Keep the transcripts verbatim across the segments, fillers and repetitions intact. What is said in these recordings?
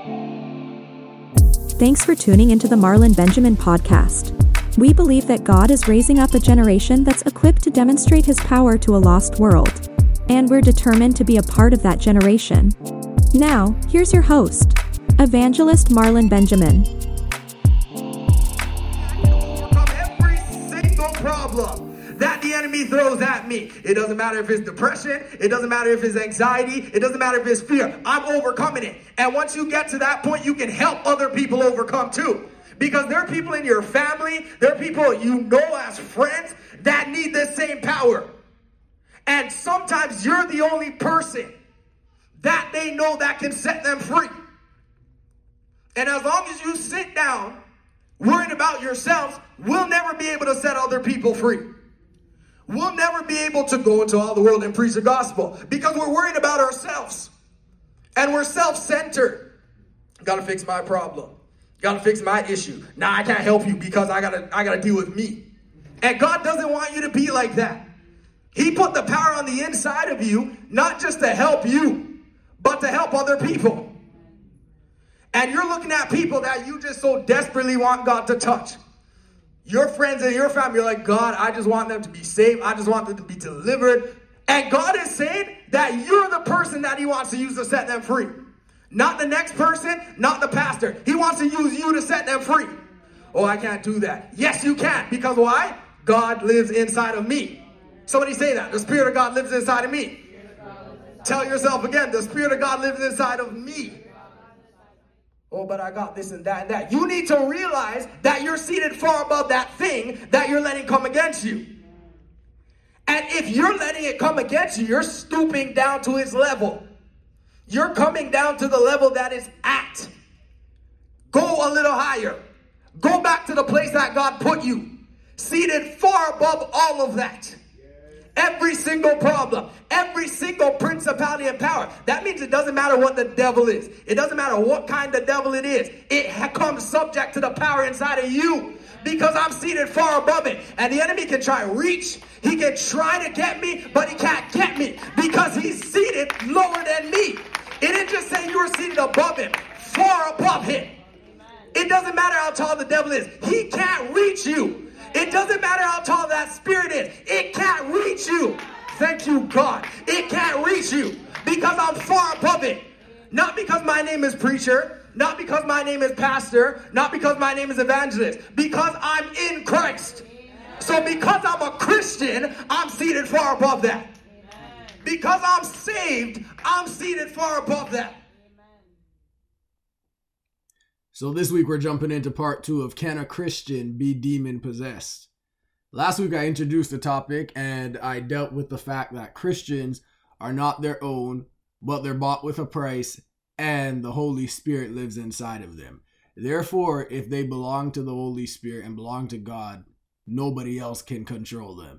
Thanks for tuning into the Marlon Benjamin podcast. We believe that God is raising up a generation that's equipped to demonstrate his power to a lost world. And we're determined to be a part of that generation. Now, here's your host, Evangelist Marlon Benjamin. Every single problem that the enemy throws at me. It doesn't matter if it's depression. It doesn't matter if it's anxiety. It doesn't matter if it's fear. I'm overcoming it. And once you get to that point, you can help other people overcome too. Because there are people in your family, there are people you know as friends that need the same power. And sometimes you're the only person that they know that can set them free. And as long as you sit down worrying about yourselves, we'll never be able to set other people free. We'll never be able to go into all the world and preach the gospel because we're worried about ourselves. And we're self-centered. Gotta fix my problem. Gotta fix my issue. Nah, I can't help you because I gotta, I gotta deal with me. And God doesn't want you to be like that. He put the power on the inside of you, not just to help you, but to help other people. And you're looking at people that you just so desperately want God to touch. Your friends and your family are like, God, I just want them to be saved. I just want them to be delivered. And God is saying that you're the person that he wants to use to set them free. Not the next person, not the pastor. He wants to use you to set them free. Oh, I can't do that. Yes, you can. Because why? God lives inside of me. Somebody say that. The Spirit of God lives inside of me. Tell yourself again, the Spirit of God lives inside of me. Oh, but I got this and that and that. You need to realize that you're seated far above that thing that you're letting come against you. And if you're letting it come against you, you're stooping down to its level. You're coming down to the level that it's at. Go a little higher. Go back to the place that God put you. Seated far above all of that. Every single problem, every single principality and power. That means it doesn't matter what the devil is. It doesn't matter what kind of devil it is. It comes subject to the power inside of you because I'm seated far above it. And the enemy can try to reach. He can try to get me, but he can't get me because he's seated lower than me. It didn't just say you were seated above him, far above him. It doesn't matter how tall the devil is. He can't reach you. It doesn't matter how tall that spirit is. It can't reach you. Thank you, God. It can't reach you because I'm far above it. Not because my name is preacher. Not because my name is pastor. Not because my name is evangelist. Because I'm in Christ. So because I'm a Christian, I'm seated far above that. Because I'm saved, I'm seated far above that. So this week we're jumping into part two of Can a Christian Be Demon Possessed? Last week I introduced the topic and I dealt with the fact that Christians are not their own, but they're bought with a price and the Holy Spirit lives inside of them. Therefore, if they belong to the Holy Spirit and belong to God, nobody else can control them.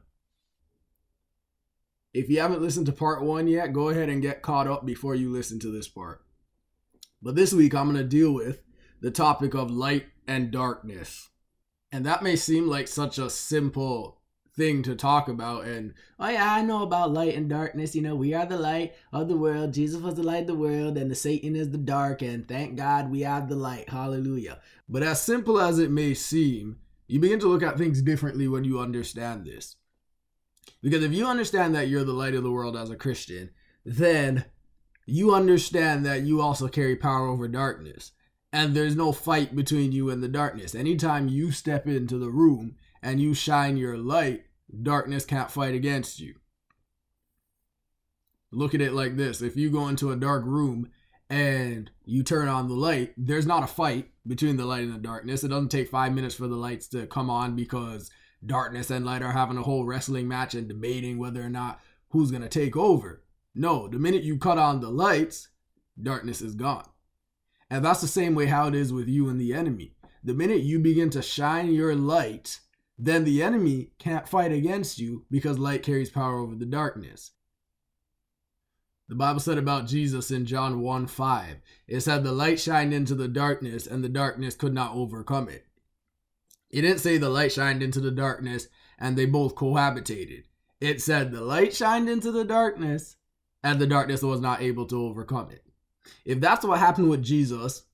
If you haven't listened to part one yet, go ahead and get caught up before you listen to this part. But this week I'm going to deal with the topic of light and darkness. And that may seem like such a simple thing to talk about. And, oh yeah, I know about light and darkness. You know, we are the light of the world. Jesus was the light of the world and the Satan is the dark. And thank God we are the light. Hallelujah. But as simple as it may seem, you begin to look at things differently when you understand this. Because if you understand that you're the light of the world as a Christian, then you understand that you also carry power over darkness. And there's no fight between you and the darkness. Anytime you step into the room and you shine your light, darkness can't fight against you. Look at it like this. If you go into a dark room and you turn on the light, there's not a fight between the light and the darkness. It doesn't take five minutes for the lights to come on because darkness and light are having a whole wrestling match and debating whether or not who's going to take over. No, the minute you cut on the lights, darkness is gone. And that's the same way how it is with you and the enemy. The minute you begin to shine your light, then the enemy can't fight against you because light carries power over the darkness. The Bible said about Jesus in John one five, it said the light shined into the darkness and the darkness could not overcome it. It didn't say the light shined into the darkness and they both cohabitated. It said the light shined into the darkness and the darkness was not able to overcome it. If that's what happened with Jesus,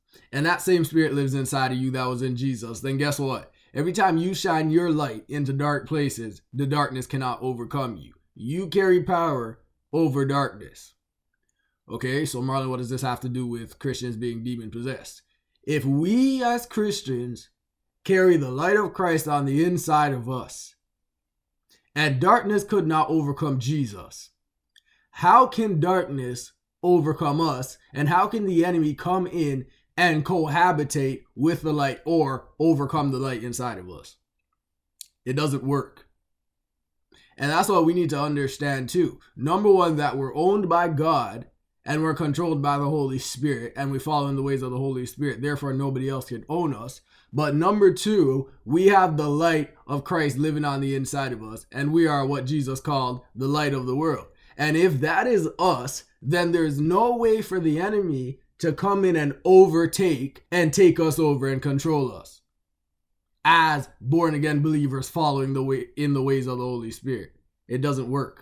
and that same spirit lives inside of you that was in Jesus, then guess what? Every time you shine your light into dark places, the darkness cannot overcome you. You carry power over darkness. Okay, so Marlon, what does this have to do with Christians being demon possessed? If we as Christians carry the light of Christ on the inside of us, and darkness could not overcome Jesus, how can darkness overcome us? And how can the enemy come in and cohabitate with the light or overcome the light inside of us? It doesn't work. And that's what we need to understand too. Number one, that we're owned by God and we're controlled by the Holy Spirit and we follow in the ways of the Holy Spirit. Therefore, nobody else can own us. But number two, we have the light of Christ living on the inside of us, and we are what Jesus called the light of the world. And if that is us, then there's no way for the enemy to come in and overtake and take us over and control us as born again believers following the way in the ways of the Holy Spirit. It doesn't work.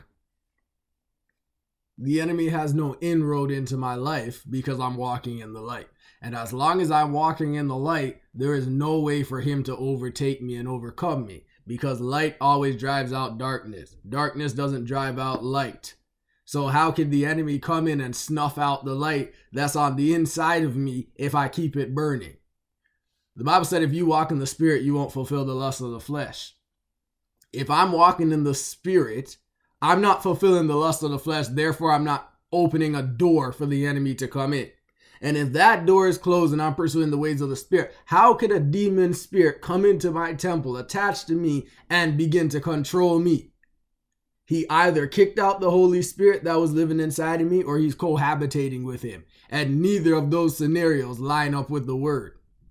The enemy has no inroad into my life because I'm walking in the light. And as long as I'm walking in the light, there is no way for him to overtake me and overcome me, because light always drives out darkness. Darkness doesn't drive out light. So how can the enemy come in and snuff out the light that's on the inside of me if I keep it burning? The Bible said if you walk in the Spirit, you won't fulfill the lust of the flesh. If I'm walking in the Spirit, I'm not fulfilling the lust of the flesh. Therefore, I'm not opening a door for the enemy to come in. And if that door is closed and I'm pursuing the ways of the Spirit, how could a demon spirit come into my temple, attach to me, and begin to control me? He either kicked out the Holy Spirit that was living inside of me, or he's cohabitating with him. And neither of those scenarios line up with the word.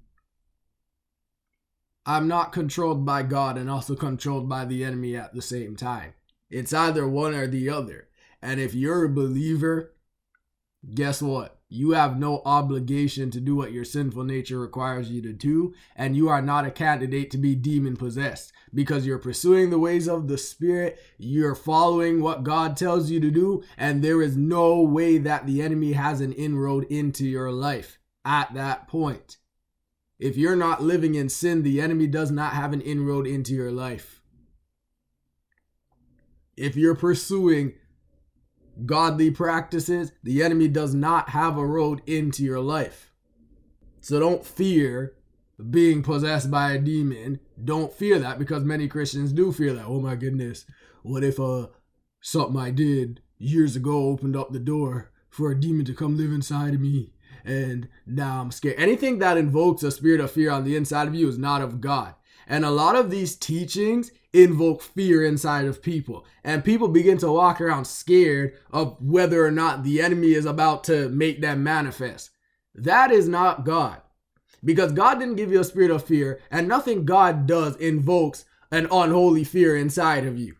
I'm not controlled by God and also controlled by the enemy at the same time. It's either one or the other. And if you're a believer, guess what? You have no obligation to do what your sinful nature requires you to do, and you are not a candidate to be demon possessed because you're pursuing the ways of the Spirit, you're following what God tells you to do, and there is no way that the enemy has an inroad into your life at that point. If you're not living in sin, the enemy does not have an inroad into your life. If you're pursuing godly practices, the enemy does not have a road into your life. So don't fear being possessed by a demon. Don't fear that, because many Christians do fear that. Oh my goodness, what if uh something I did years ago opened up the door for a demon to come live inside of me, and now I'm scared. Anything that invokes a spirit of fear on the inside of you is not of God. And a lot of these teachings invoke fear inside of people. And people begin to walk around scared of whether or not the enemy is about to make them manifest. That is not God. Because God didn't give you a spirit of fear, and nothing God does invokes an unholy fear inside of you.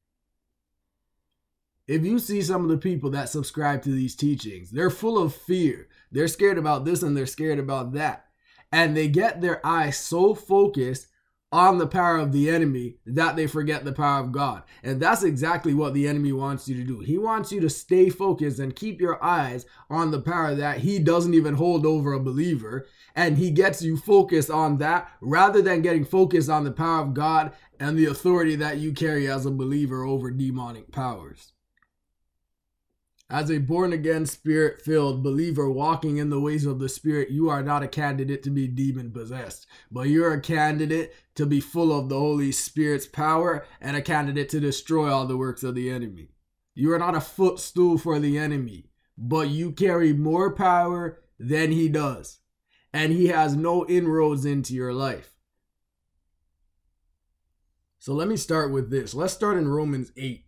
If you see some of the people that subscribe to these teachings, they're full of fear. They're scared about this and they're scared about that. And they get their eyes so focused on the power of the enemy that they forget the power of God. And that's exactly what the enemy wants you to do. He wants you to stay focused and keep your eyes on the power that he doesn't even hold over a believer. And he gets you focused on that rather than getting focused on the power of God and the authority that you carry as a believer over demonic powers. As a born-again, spirit-filled believer walking in the ways of the Spirit, you are not a candidate to be demon-possessed, but you're a candidate to be full of the Holy Spirit's power and a candidate to destroy all the works of the enemy. You are not a footstool for the enemy, but you carry more power than he does, and he has no inroads into your life. So let me start with this. Let's start in Romans eight.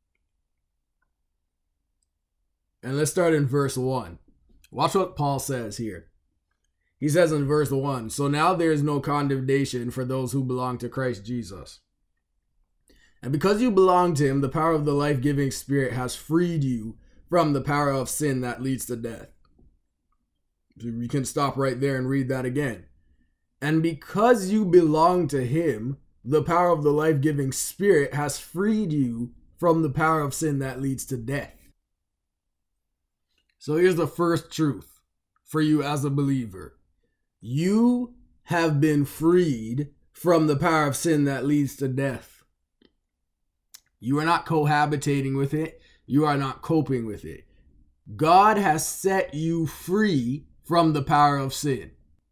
And let's start in verse one. Watch what Paul says here. He says in verse one, "So now there is no condemnation for those who belong to Christ Jesus. And because you belong to him, the power of the life-giving Spirit has freed you from the power of sin that leads to death." So we can stop right there and read that again. "And because you belong to him, the power of the life-giving Spirit has freed you from the power of sin that leads to death." So here's the first truth for you as a believer. You have been freed from the power of sin that leads to death. You are not cohabitating with it. You are not coping with it. God has set you free from the power of sin.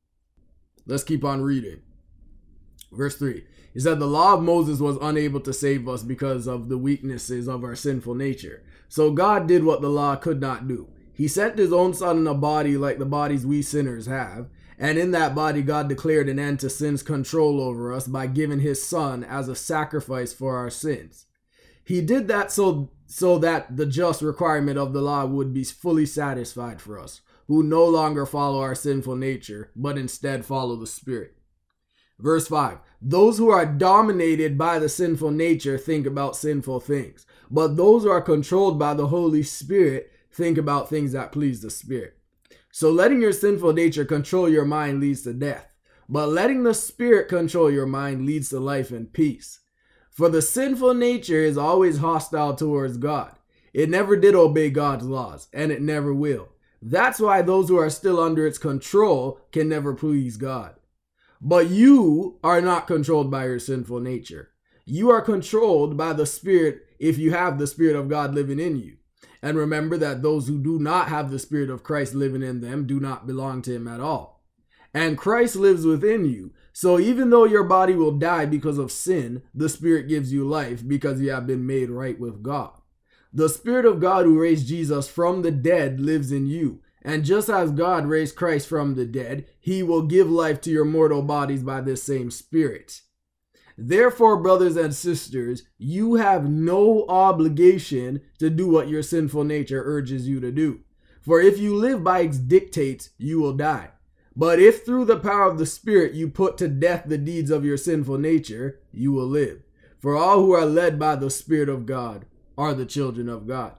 Let's keep on reading. Verse three. He said, the law of Moses was unable to save us because of the weaknesses of our sinful nature. So God did what the law could not do. He sent his own son in a body like the bodies we sinners have. And in that body, God declared an end to sin's control over us by giving his son as a sacrifice for our sins. He did that so, so that the just requirement of the law would be fully satisfied for us, who no longer follow our sinful nature, but instead follow the Spirit. Verse five, those who are dominated by the sinful nature think about sinful things, but those who are controlled by the Holy Spirit think about things that please the Spirit. So letting your sinful nature control your mind leads to death, but letting the Spirit control your mind leads to life and peace. For the sinful nature is always hostile towards God. It never did obey God's laws, and it never will. That's why those who are still under its control can never please God. But you are not controlled by your sinful nature. You are controlled by the Spirit if you have the Spirit of God living in you. And remember that those who do not have the Spirit of Christ living in them do not belong to him at all. And Christ lives within you. So even though your body will die because of sin, the Spirit gives you life because you have been made right with God. The Spirit of God who raised Jesus from the dead lives in you. And just as God raised Christ from the dead, he will give life to your mortal bodies by this same Spirit. Therefore, brothers and sisters, you have no obligation to do what your sinful nature urges you to do. For if you live by its dictates, you will die. But if through the power of the Spirit you put to death the deeds of your sinful nature, you will live. For all who are led by the Spirit of God are the children of God.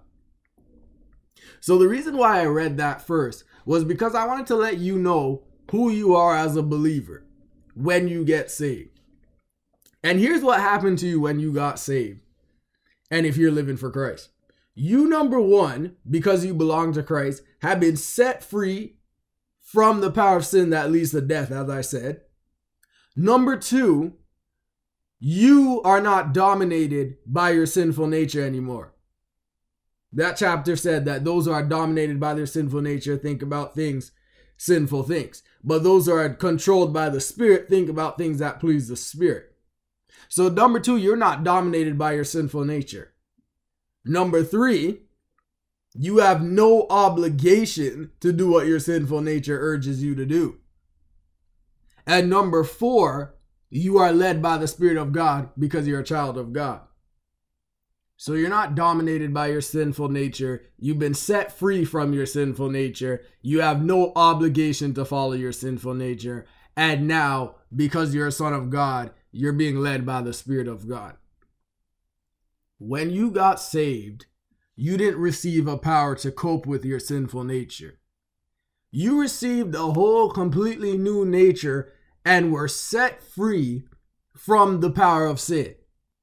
So the reason why I read that first was because I wanted to let you know who you are as a believer when you get saved. And here's what happened to you when you got saved. And if you're living for Christ, you, number one, because you belong to Christ, have been set free from the power of sin that leads to death, as I said. Number two, you are not dominated by your sinful nature anymore. That chapter said that those who are dominated by their sinful nature think about things, sinful things. But those who are controlled by the Spirit think about things that please the Spirit. So number two, you're not dominated by your sinful nature. Number three, you have no obligation to do what your sinful nature urges you to do. And number four, you are led by the Spirit of God because you're a child of God. So you're not dominated by your sinful nature. You've been set free from your sinful nature. You have no obligation to follow your sinful nature. And now, because you're a son of God, you're being led by the Spirit of God. When you got saved, you didn't receive a power to cope with your sinful nature. You received a whole completely new nature and were set free from the power of sin.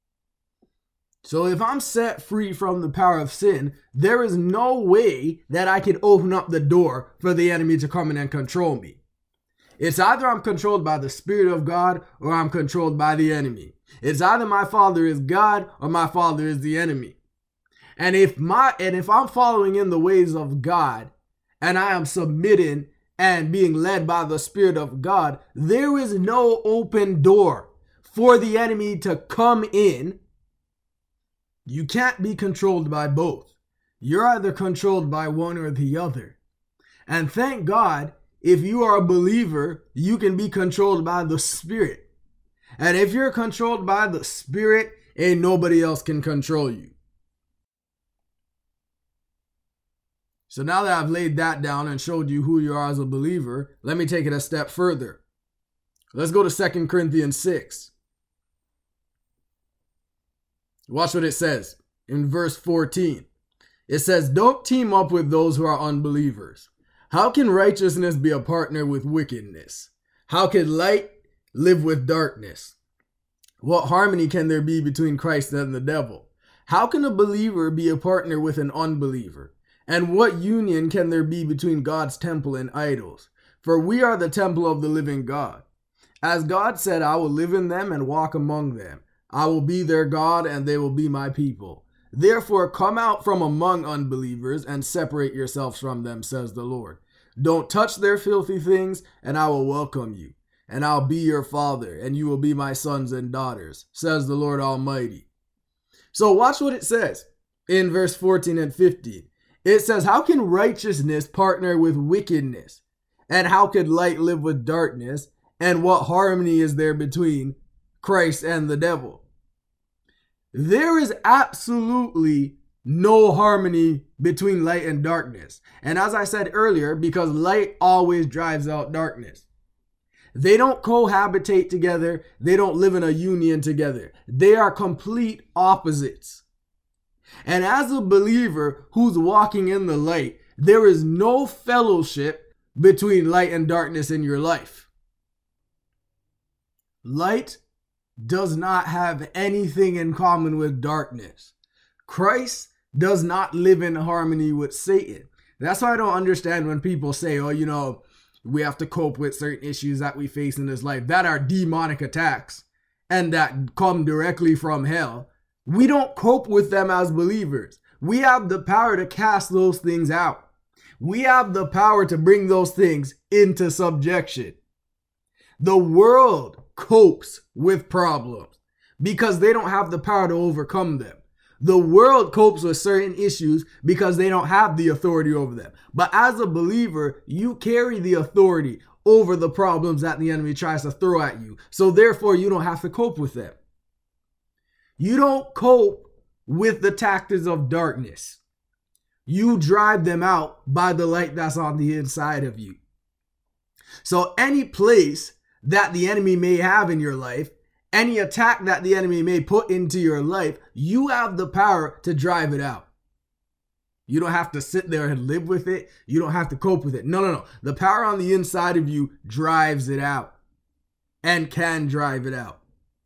So if I'm set free from the power of sin, there is no way that I can open up the door for the enemy to come in and control me. It's either I'm controlled by the Spirit of God or I'm controlled by the enemy. It's either my father is God or my father is the enemy. And if my and if I'm following in the ways of God and I am submitting and being led by the Spirit of God, there is no open door for the enemy to come in. You can't be controlled by both. You're either controlled by one or the other. And thank God, if you are a believer, you can be controlled by the Spirit. And if you're controlled by the Spirit, ain't nobody else can control you. So now that I've laid that down and showed you who you are as a believer, let me take it a step further. Let's go to Second Corinthians six. Watch what it says in verse fourteen. It says, don't team up with those who are unbelievers. How can righteousness be a partner with wickedness? How can light live with darkness? What harmony can there be between Christ and the devil? How can a believer be a partner with an unbeliever? And what union can there be between God's temple and idols? for we are the temple of the living God. As God said, I will live in them and walk among them. I will be their God, and they will be my people. Therefore, come out from among unbelievers and separate yourselves from them, says the Lord. Don't touch their filthy things, and I will welcome you. And I'll be your father, and you will be my sons and daughters, says the Lord Almighty. So watch what it says in verse fourteen and fifteen. It says, how can righteousness partner with wickedness? And how could light live with darkness? And what harmony is there between Christ and the devil? There is absolutely no harmony between light and darkness. And as I said earlier, because light always drives out darkness. They don't cohabitate together. They don't live in a union together. They are complete opposites. And as a believer who's walking in the light, there is no fellowship between light and darkness in your life. Light does not have anything in common with darkness. Christ does not live in harmony with Satan. That's why I don't understand when people say, oh, you know, we have to cope with certain issues that we face in this life that are demonic attacks and that come directly from hell. We don't cope with them as believers. We have the power to cast those things out. We have the power to bring those things into subjection. The world copes with problems because they don't have the power to overcome them. The world copes with certain issues because they don't have the authority over them. But as a believer, you carry the authority over the problems that the enemy tries to throw at you. So therefore, you don't have to cope with them. You don't cope with the tactics of darkness. You drive them out by the light that's on the inside of you. So any place that the enemy may have in your life, any attack that the enemy may put into your life, you have the power to drive it out. You don't have to sit there and live with it. You don't have to cope with it. No, no, no. The power on the inside of you drives it out and can drive it out.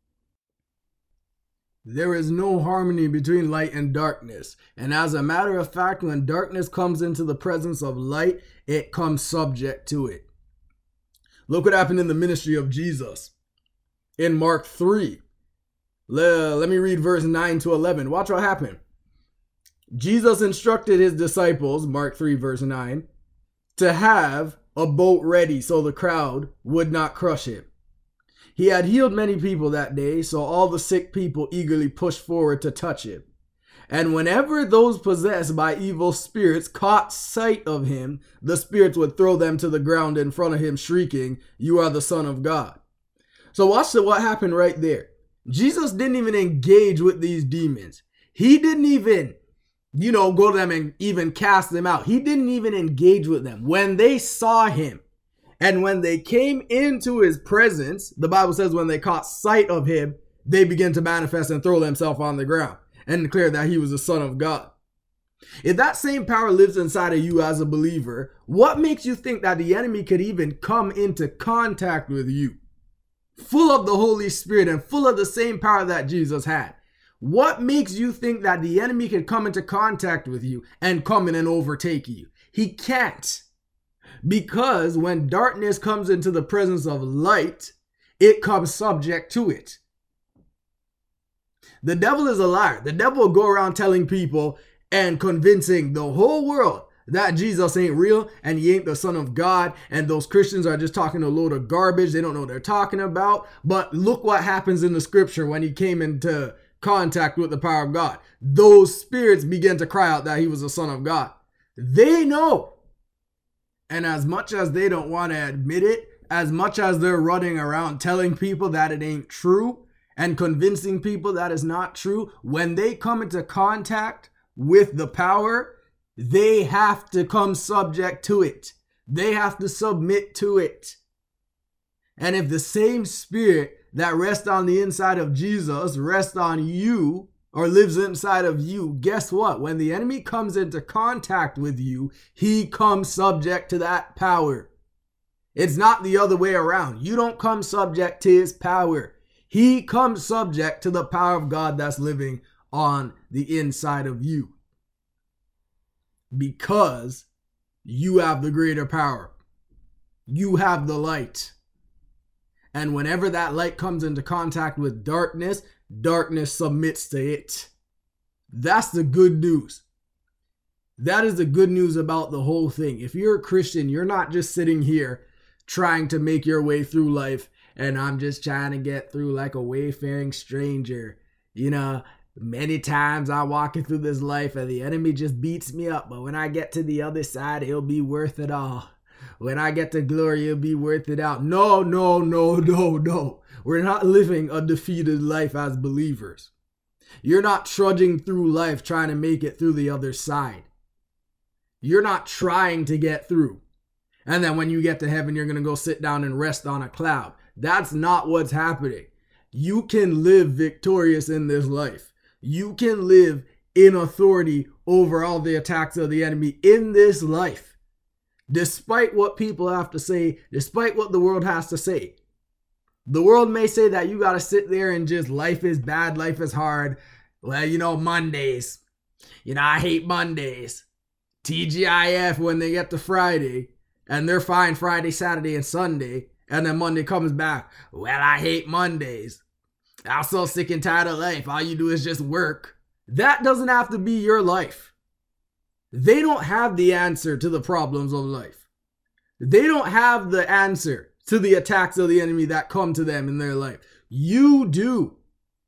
There is no harmony between light and darkness. And as a matter of fact, when darkness comes into the presence of light, it comes subject to it. Look what happened in the ministry of Jesus in Mark three. Le- let me read verse nine to eleven. Watch what happened. Jesus instructed his disciples, Mark three verse nine, to have a boat ready so the crowd would not crush him. He had healed many people that day, so all the sick people eagerly pushed forward to touch him. And whenever those possessed by evil spirits caught sight of him, the spirits would throw them to the ground in front of him, shrieking, "You are the Son of God." So watch what happened right there. Jesus didn't even engage with these demons. He didn't even, you know, go to them and even cast them out. He didn't even engage with them. When they saw him and when they came into his presence, the Bible says when they caught sight of him, they began to manifest and throw themselves on the ground and declare that he was the Son of God. If that same power lives inside of you as a believer, what makes you think that the enemy could even come into contact with you? Full of the Holy Spirit and full of the same power that Jesus had. What makes you think that the enemy can come into contact with you and come in and overtake you? He can't. Because when darkness comes into the presence of light, it comes subject to it. The devil is a liar. The devil will go around telling people and convincing the whole world that Jesus ain't real and he ain't the Son of God, and those Christians are just talking a load of garbage. They don't know what they're talking about. But look what happens in the scripture when he came into contact with the power of God. Those spirits began to cry out that he was the Son of God. They know. And as much as they don't want to admit it, as much as they're running around telling people that it ain't true and convincing people that it's not true, when they come into contact with the power, they have to come subject to it. They have to submit to it. And if the same spirit that rests on the inside of Jesus rests on you or lives inside of you, guess what? When the enemy comes into contact with you, he comes subject to that power. It's not the other way around. You don't come subject to his power. He comes subject to the power of God that's living on the inside of you. Because you have the greater power. You have the light. And whenever that light comes into contact with darkness, darkness submits to it. That's the good news. That is the good news about the whole thing. If you're a Christian, you're not just sitting here trying to make your way through life and I'm just trying to get through like a wayfaring stranger. You know, many times I walking through this life and the enemy just beats me up, but when I get to the other side, it'll be worth it all. When I get to glory, it'll be worth it out. No, no, no, no, no. We're not living a defeated life as believers. You're not trudging through life trying to make it through the other side. You're not trying to get through. And then when you get to heaven, you're going to go sit down and rest on a cloud. That's not what's happening. You can live victorious in this life. You can live in authority over all the attacks of the enemy in this life. Despite what people have to say, despite what the world has to say. The world may say that you got to sit there and just life is bad, life is hard. Well, you know, Mondays. You know, I hate Mondays. T G I F when they get to Friday and they're fine Friday, Saturday, and Sunday. And then Monday comes back. Well, I hate Mondays. I'm so sick and tired of life. All you do is just work. That doesn't have to be your life. They don't have the answer to the problems of life. They don't have the answer to the attacks of the enemy that come to them in their life. You do.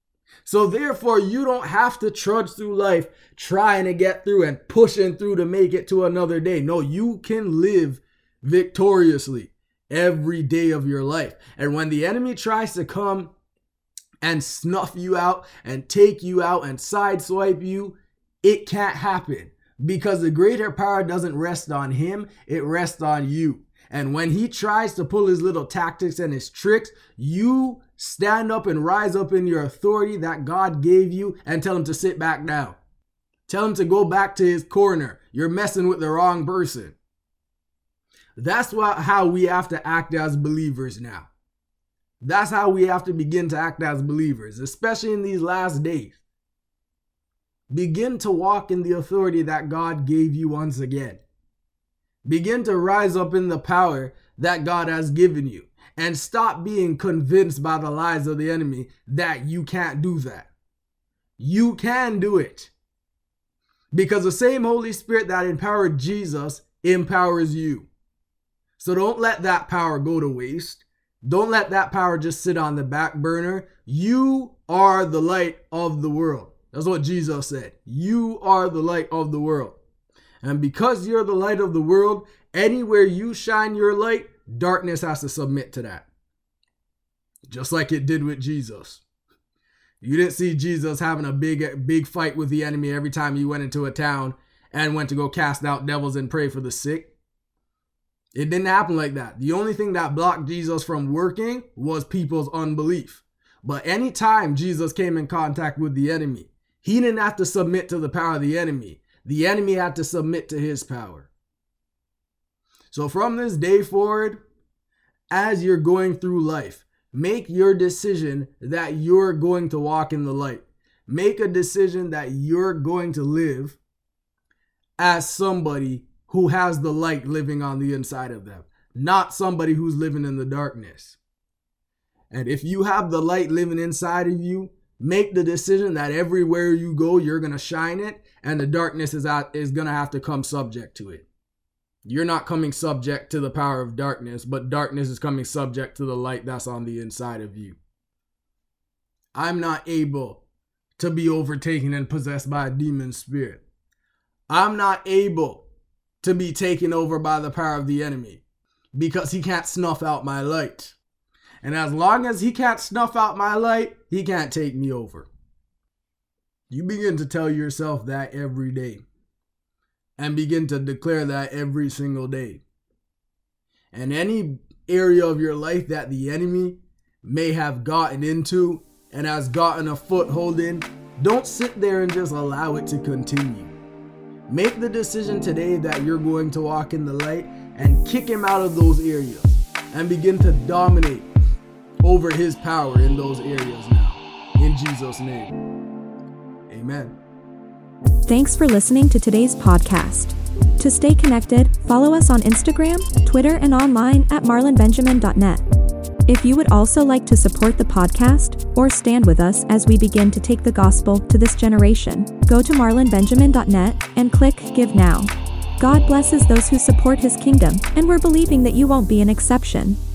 So therefore, you don't have to trudge through life trying to get through and pushing through to make it to another day. No, you can live victoriously every day of your life. And when the enemy tries to come and snuff you out and take you out and sideswipe you, it can't happen because the greater power doesn't rest on him, it rests on you. And when he tries to pull his little tactics and his tricks, you stand up and rise up in your authority that God gave you and tell him to sit back down. Tell him to go back to his corner. You're messing with the wrong person. That's what, how we have to act as believers now. That's how we have to begin to act as believers, especially in these last days. Begin to walk in the authority that God gave you once again. Begin to rise up in the power that God has given you and stop being convinced by the lies of the enemy that you can't do that. You can do it because the same Holy Spirit that empowered Jesus empowers you. So don't let that power go to waste. Don't let that power just sit on the back burner. You are the light of the world. That's what Jesus said. You are the light of the world. And because you're the light of the world, anywhere you shine your light, darkness has to submit to that. Just like it did with Jesus. You didn't see Jesus having a big, big fight with the enemy every time he went into a town and went to go cast out devils and pray for the sick. It didn't happen like that. The only thing that blocked Jesus from working was people's unbelief. But anytime Jesus came in contact with the enemy, he didn't have to submit to the power of the enemy. The enemy had to submit to his power. So from this day forward, as you're going through life, make your decision that you're going to walk in the light. Make a decision that you're going to live as somebody who has the light living on the inside of them, not somebody who's living in the darkness. And if you have the light living inside of you, make the decision that everywhere you go, you're going to shine it, and the darkness is out, is going to have to come subject to it. You're not coming subject to the power of darkness, but darkness is coming subject to the light that's on the inside of you. I'm not able to be overtaken and possessed by a demon spirit. I'm not able to be taken over by the power of the enemy because he can't snuff out my light. And as long as he can't snuff out my light, he can't take me over. You begin to tell yourself that every day and begin to declare that every single day. And any area of your life that the enemy may have gotten into and has gotten a foothold in, don't sit there and just allow it to continue. Make the decision today that you're going to walk in the light and kick him out of those areas and begin to dominate over his power in those areas now. In Jesus' name. Amen. Thanks for listening to today's podcast. To stay connected, follow us on Instagram, Twitter, and online at marlon benjamin dot net. If you would also like to support the podcast or stand with us as we begin to take the gospel to this generation, go to marlon benjamin dot net and click Give Now. God blesses those who support His kingdom, and we're believing that you won't be an exception.